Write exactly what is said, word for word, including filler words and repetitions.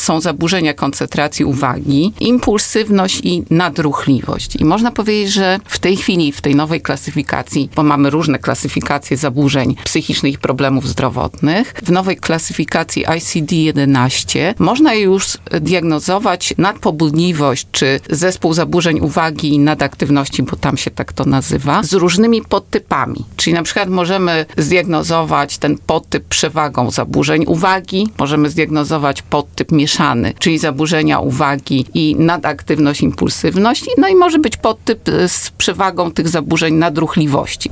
są zaburzenia koncentracji uwagi, impulsywność i nadruchliwość. I można powiedzieć, że w tej chwili, w tej nowej klasyfikacji, bo mamy różne klasyfikacje zaburzeń psychicznych i problemów zdrowotnych, w nowej klasyfikacji I C D jedenaście można już diagnozować nadpobudliwość, czy zespół zaburzeń uwagi i nadaktywności, bo tam się tak to nazywa, z różnymi podtypami. Czyli na przykład możemy zdiagnozować ten podtyp przewagą zaburzeń uwagi, możemy zdiagnozować podtyp mieszany, czyli zaburzenia uwagi i nadaktywność, impulsywność, no i może być podtyp z przewagą tych zaburzeń nadruchliwości.